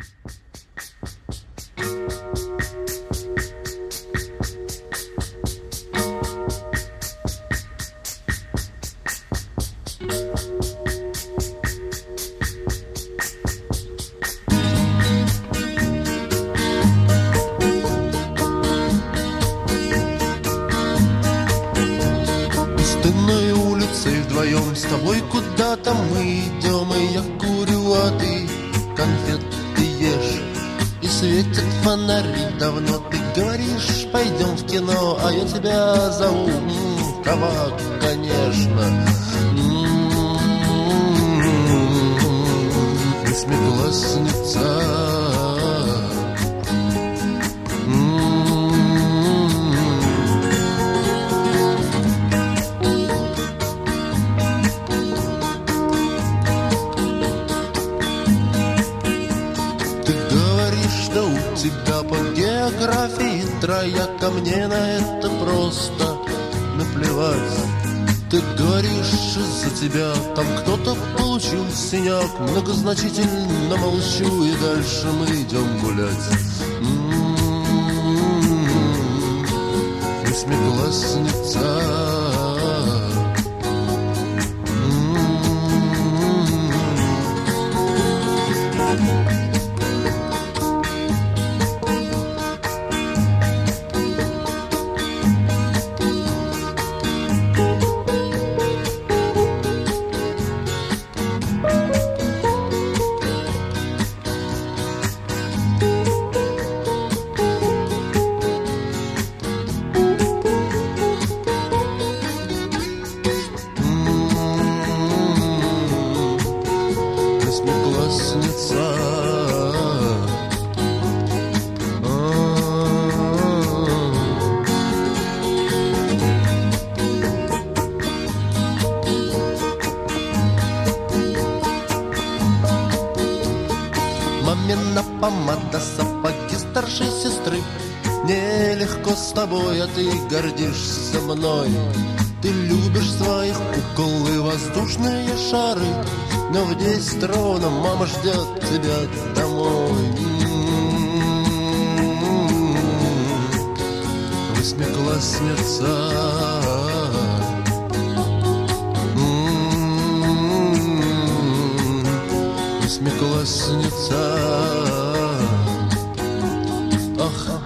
Пустынной улицей вдвоем с тобой куда-то мы идем, и я курю, а ты конфеты ешь. И светят фонари давно, ты говоришь, пойдем в кино, а я тебя зову, кабак, конечно. Восьмиклассница. Тебя по географии трояка, мне на это просто наплевать. Ты говоришь, из-за тебя там кто-то получил синяк. Многозначительно молчу, и дальше мы идем гулять. Восьмиклассница. Мамина помада, сапоги старшей сестры. Нелегко с тобой, а ты гордишься мной. Ты любишь своих кукол и воздушные шары, но в 10 ровно мама ждет тебя домой. Восьмиклассница. Восьмиклассница. Ах,